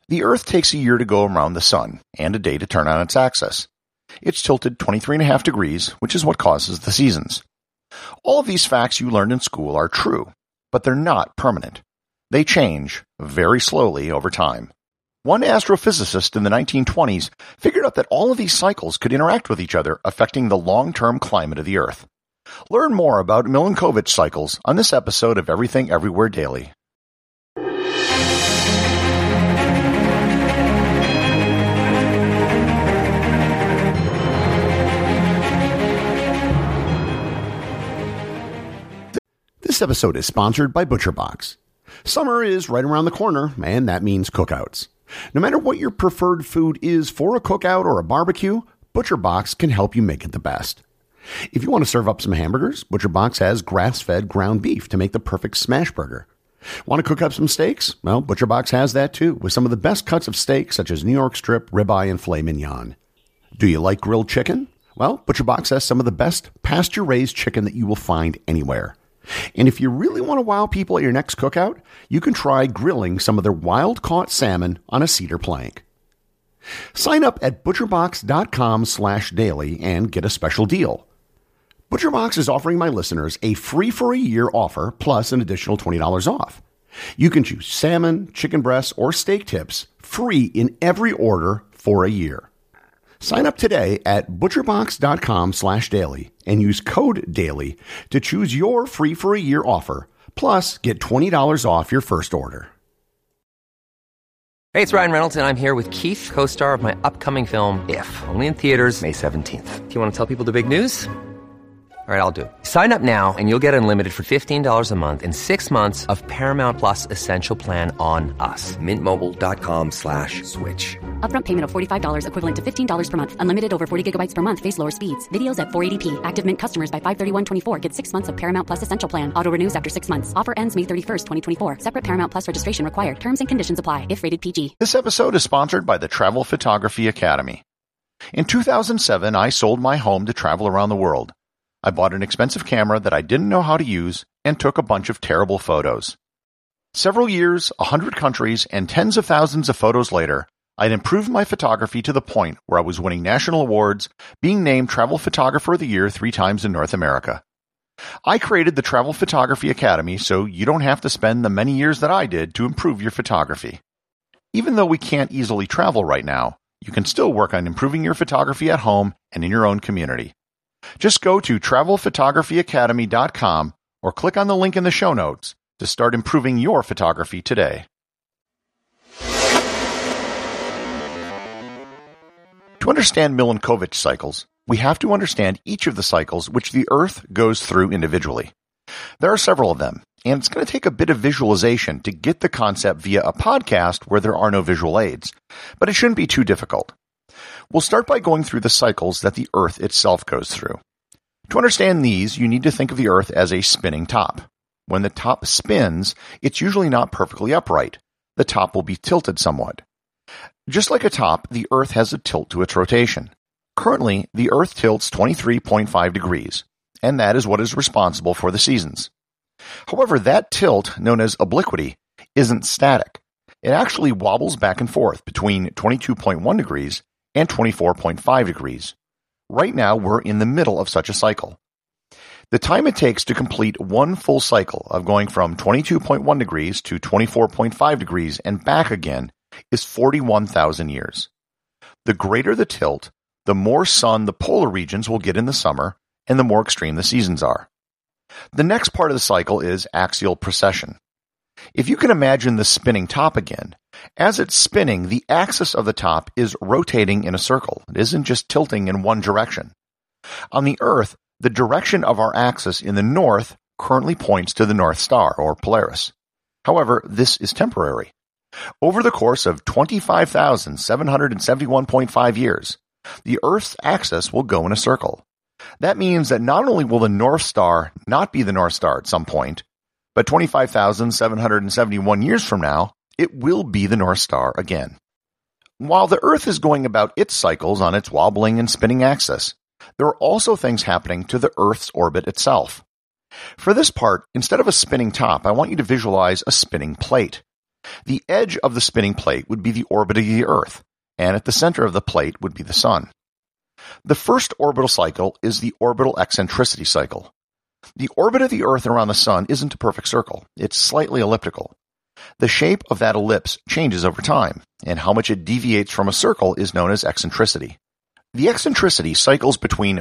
The Earth takes a year to go around the Sun, and a day to turn on its axis. It's tilted 23.5 degrees, which is what causes the seasons. All of these facts you learned in school are true, but they're not permanent. They change, very slowly, over time. One astrophysicist in the 1920s figured out that all of these cycles could interact with each other, affecting the long-term climate of the Earth. Learn more about Milankovitch cycles on this episode of Everything Everywhere Daily. This episode is sponsored by ButcherBox. Summer is right around the corner, and that means cookouts. No matter what your preferred food is for a cookout or a barbecue, ButcherBox can help you make it the best. If you want to serve up some hamburgers, ButcherBox has grass-fed ground beef to make the perfect smash burger. Want to cook up some steaks? Well, ButcherBox has that too, with some of the best cuts of steak such as New York strip, ribeye, and filet mignon. Do you like grilled chicken? Well, ButcherBox has some of the best pasture-raised chicken that you will find anywhere. And if you really want to wow people at your next cookout, you can try grilling some of their wild-caught salmon on a cedar plank. Sign up at butcherbox.com/daily and get a special deal. ButcherBox is offering my listeners a free-for-a-year offer plus an additional $20 off. You can choose salmon, chicken breasts, or steak tips free in every order for a year. Sign up today at butcherbox.com/daily and use code DAILY to choose your free-for-a-year offer, plus get $20 off your first order. Hey, it's Ryan Reynolds, and I'm here with Keith, co-star of my upcoming film, If, only in theaters May 17th. Do you want to tell people the big news? All right, I'll do it. Sign up now and you'll get unlimited for $15 a month and 6 months of Paramount Plus Essential Plan on us. MintMobile.com/switch. Upfront payment of $45 equivalent to $15 per month. Unlimited over 40 gigabytes per month. Face lower speeds. Videos at 480p. Active Mint customers by 531.24 get 6 months of Paramount Plus Essential Plan. Auto renews after 6 months. Offer ends May 31st, 2024. Separate Paramount Plus registration required. Terms and conditions apply if rated PG. This episode is sponsored by the Travel Photography Academy. In 2007, I sold my home to travel around the world. I bought an expensive camera that I didn't know how to use and took a bunch of terrible photos. Several years, 100 countries, and tens of thousands of photos later, I'd improved my photography to the point where I was winning national awards, being named Travel Photographer of the Year 3 times in North America. I created the Travel Photography Academy so you don't have to spend the many years that I did to improve your photography. Even though we can't easily travel right now, you can still work on improving your photography at home and in your own community. Just go to travelphotographyacademy.com or click on the link in the show notes to start improving your photography today. To understand Milankovitch cycles, we have to understand each of the cycles which the Earth goes through individually. There are several of them, and it's going to take a bit of visualization to get the concept via a podcast where there are no visual aids, but it shouldn't be too difficult. We'll start by going through the cycles that the Earth itself goes through. To understand these, you need to think of the Earth as a spinning top. When the top spins, it's usually not perfectly upright. The top will be tilted somewhat. Just like a top, the Earth has a tilt to its rotation. Currently, the Earth tilts 23.5 degrees, and that is what is responsible for the seasons. However, that tilt, known as obliquity, isn't static. It actually wobbles back and forth between 22.1 degrees and 24.5 degrees. Right now, we're in the middle of such a cycle. The time it takes to complete one full cycle of going from 22.1 degrees to 24.5 degrees and back again is 41,000 years. The greater the tilt, the more sun the polar regions will get in the summer, and the more extreme the seasons are. The next part of the cycle is axial precession. If you can imagine the spinning top again, as it's spinning, the axis of the top is rotating in a circle. It isn't just tilting in one direction. On the Earth, the direction of our axis in the north currently points to the North Star, or Polaris. However, this is temporary. Over the course of 25,771.5 years, the Earth's axis will go in a circle. That means that not only will the North Star not be the North Star at some point, but 25,771 years from now, it will be the North Star again. While the Earth is going about its cycles on its wobbling and spinning axis, there are also things happening to the Earth's orbit itself. For this part, instead of a spinning top, I want you to visualize a spinning plate. The edge of the spinning plate would be the orbit of the Earth, and at the center of the plate would be the Sun. The first orbital cycle is the orbital eccentricity cycle. The orbit of the Earth around the Sun isn't a perfect circle. It's slightly elliptical. The shape of that ellipse changes over time, and how much it deviates from a circle is known as eccentricity. The eccentricity cycles between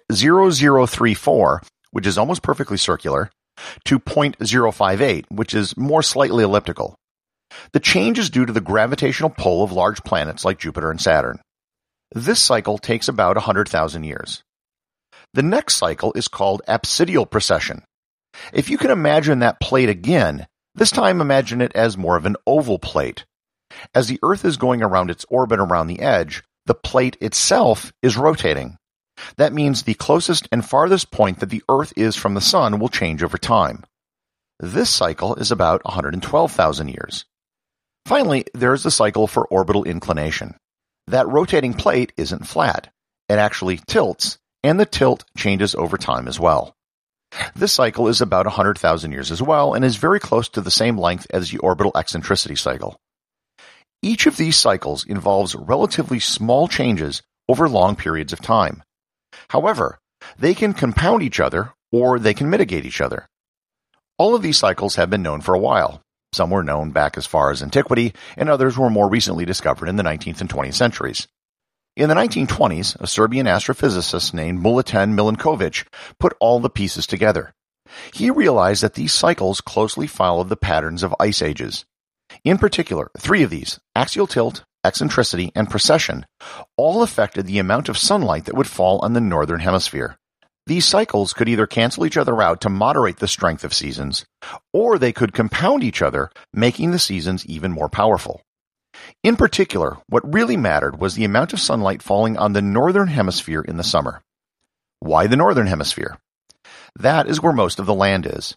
0.0034, which is almost perfectly circular, to 0.058, which is more slightly elliptical. The change is due to the gravitational pull of large planets like Jupiter and Saturn. This cycle takes about 100,000 years. The next cycle is called apsidial precession. If you can imagine that plate again, this time imagine it as more of an oval plate. As the Earth is going around its orbit around the edge, the plate itself is rotating. That means the closest and farthest point that the Earth is from the Sun will change over time. This cycle is about 112,000 years. Finally, there is the cycle for orbital inclination. That rotating plate isn't flat. It actually tilts, and the tilt changes over time as well. This cycle is about 100,000 years as well, and is very close to the same length as the orbital eccentricity cycle. Each of these cycles involves relatively small changes over long periods of time. However, they can compound each other, or they can mitigate each other. All of these cycles have been known for a while. Some were known back as far as antiquity, and others were more recently discovered in the 19th and 20th centuries. In the 1920s, a Serbian astrophysicist named Milutin Milankovic put all the pieces together. He realized that these cycles closely followed the patterns of ice ages. In particular, three of these, axial tilt, eccentricity, and precession, all affected the amount of sunlight that would fall on the northern hemisphere. These cycles could either cancel each other out to moderate the strength of seasons, or they could compound each other, making the seasons even more powerful. In particular, what really mattered was the amount of sunlight falling on the northern hemisphere in the summer. Why the northern hemisphere? That is where most of the land is.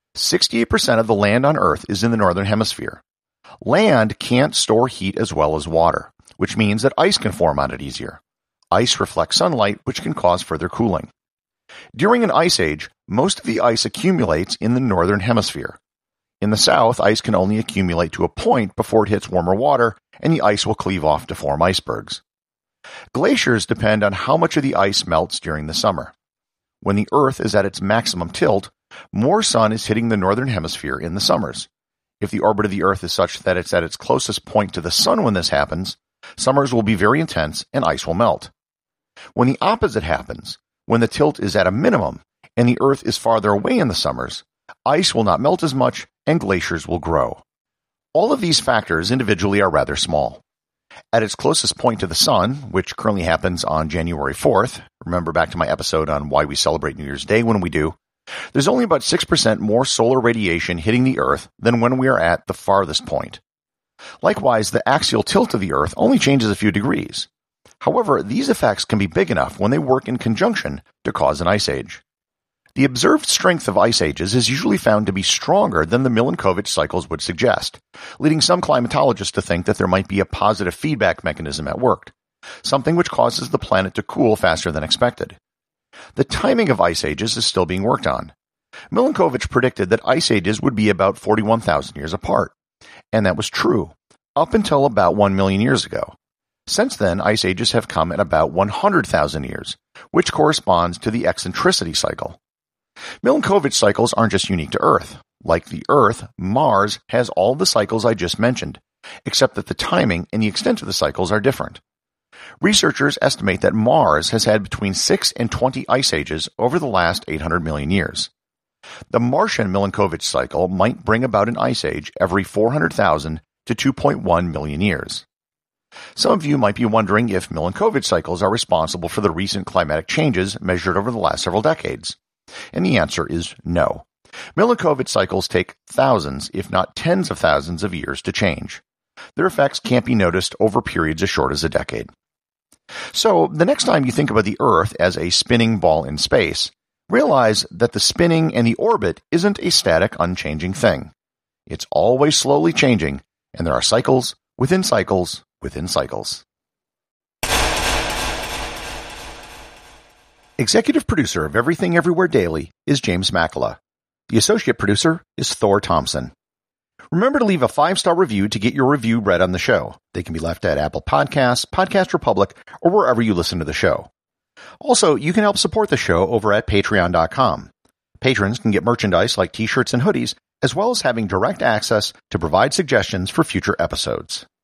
68% of the land on Earth is in the northern hemisphere. Land can't store heat as well as water, which means that ice can form on it easier. Ice reflects sunlight, which can cause further cooling. During an ice age, most of the ice accumulates in the northern hemisphere. In the south, ice can only accumulate to a point before it hits warmer water, and the ice will cleave off to form icebergs. Glaciers depend on how much of the ice melts during the summer. When the Earth is at its maximum tilt, more sun is hitting the northern hemisphere in the summers. If the orbit of the Earth is such that it's at its closest point to the sun when this happens, summers will be very intense and ice will melt. When the opposite happens, when the tilt is at a minimum and the Earth is farther away in the summers, ice will not melt as much and glaciers will grow. All of these factors individually are rather small. At its closest point to the sun, which currently happens on January 4th, remember back to my episode on why we celebrate New Year's Day when we do, there's only about 6% more solar radiation hitting the Earth than when we are at the farthest point. Likewise, the axial tilt of the Earth only changes a few degrees. However, these effects can be big enough when they work in conjunction to cause an ice age. The observed strength of ice ages is usually found to be stronger than the Milankovitch cycles would suggest, leading some climatologists to think that there might be a positive feedback mechanism at work, something which causes the planet to cool faster than expected. The timing of ice ages is still being worked on. Milankovitch predicted that ice ages would be about 41,000 years apart, and that was true, up until about 1 million years ago. Since then, ice ages have come at about 100,000 years, which corresponds to the eccentricity cycle. Milankovitch cycles aren't just unique to Earth. Like the Earth, Mars has all the cycles I just mentioned, except that the timing and the extent of the cycles are different. Researchers estimate that Mars has had between 6 and 20 ice ages over the last 800 million years. The Martian Milankovitch cycle might bring about an ice age every 400,000 to 2.1 million years. Some of you might be wondering if Milankovitch cycles are responsible for the recent climatic changes measured over the last several decades. And the answer is no. Milankovitch cycles take thousands, if not tens of thousands of years to change. Their effects can't be noticed over periods as short as a decade. So, the next time you think about the Earth as a spinning ball in space, realize that the spinning and the orbit isn't a static, unchanging thing. It's always slowly changing, and there are cycles within cycles within cycles. Executive producer of Everything Everywhere Daily is James Makala. The associate producer is Thor Thompson. Remember to leave a 5-star review to get your review read on the show. They can be left at Apple Podcasts, Podcast Republic, or wherever you listen to the show. Also, you can help support the show over at patreon.com. Patrons can get merchandise like t-shirts and hoodies, as well as having direct access to provide suggestions for future episodes.